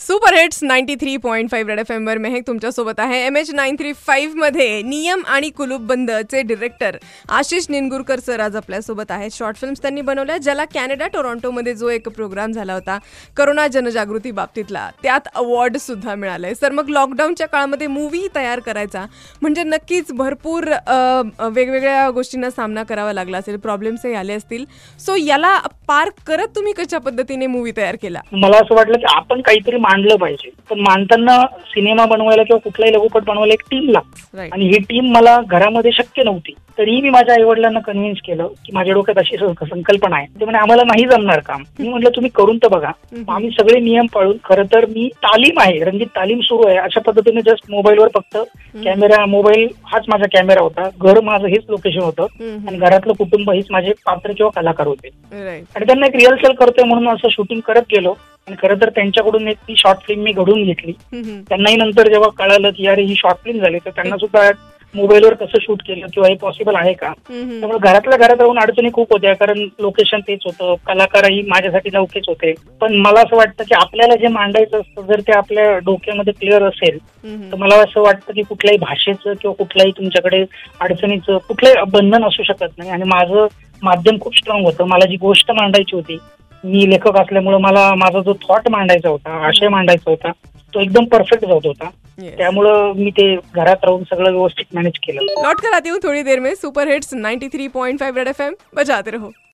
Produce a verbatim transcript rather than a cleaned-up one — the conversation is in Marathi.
Super hits ninety three point five red F M वर मेहक तुमच्यासोबत आहे. M H nine three five मध्ये नियम आणि कुलूपबंदचे डिरेक्टर आशिष निनगुरकर सर आज आपल्यासोबत आहेत. शॉर्ट फिल्म्स त्यांनी बनवल्या, ज्याला कॅनडा टोरंटोमध्ये जो एक प्रोग्राम झाला होता करोना जनजागृती बाबतीतला, त्यात अवॉर्ड सुद्धा मिळालंय. सर, मग लॉकडाऊनच्या काळामध्ये मूव्ही तयार करायचा म्हणजे नक्कीच भरपूर वेगवेगळ्या गोष्टींना सामना करावा लागला असेल, प्रॉब्लेम्सही आले असतील. सो याला पार करत तुम्ही कशा पद्धतीने मूव्ही तयार केला? मला असं वाटलं की आपण काहीतरी मांडलं पाहिजे, पण मांडताना सिनेमा बनवायला किंवा कुठलाही लघुपट बनवायला एक टीम लागते आणि ही टीम मला घरामध्ये शक्य नव्हती. तरीही मी माझ्या आईवडिलांना कन्व्हिन्स केलं की माझ्या डोक्यात अशी संकल्पना आहे. ते म्हणजे आम्हाला नाही जमणार काम. मी म्हटलं तुम्ही करून तर बघा. आम्ही सगळे नियम पाळून, खरं तर मी तालीम आहे, रंगीत तालीम सुरू आहे अशा पद्धतीने जस्ट मोबाईलवर फक्त कॅमेरा, मोबाईल हाच माझा कॅमेरा होता, घर माझं हेच लोकेशन होतं आणि घरातलं कुटुंब हेच माझे पात्र किंवा कलाकार होते. आणि त्यांना एक रिहर्सल करतोय म्हणून असं शूटिंग करत गेलो आणि खरं तर त्यांच्याकडून एक ती शॉर्ट फिल्म मी घडून घेतली. त्यांनाही नंतर जेव्हा कळालं की अरे ही शॉर्ट फिल्म झाली, तर त्यांना सुद्धा मोबाईलवर कसं शूट केलं किंवा हे पॉसिबल आहे का. त्यामुळे घरातल्या घरात राहून अडचणी खूप होत्या, कारण लोकेशन तेच होतं, कलाकारही माझ्यासाठी नौकेच होते. पण मला असं वाटतं की आपल्याला जे मांडायचं असतं जर ते आपल्या डोक्यामध्ये क्लिअर असेल तर मला असं वाटतं की कुठल्याही भाषेचं किंवा कुठल्याही तुमच्याकडे अडचणीचं कुठलंही बंधन असू शकत नाही. आणि माझं माध्यम खूप स्ट्रॉंग होतं. मला जी गोष्ट मांडायची होती, मी लेखक असल्यामुळे मला माझा जो थॉट मांडायचा होता, आशय मांडायचा होता, तो एकदम परफेक्ट जात होता. त्यामुळं मी ते घरात राहून सगळं व्यवस्थित मॅनेज केलं. लौट कर आती हूँ थोड़ी देर में. Super hits ninety three point five red F M बजाते रहो.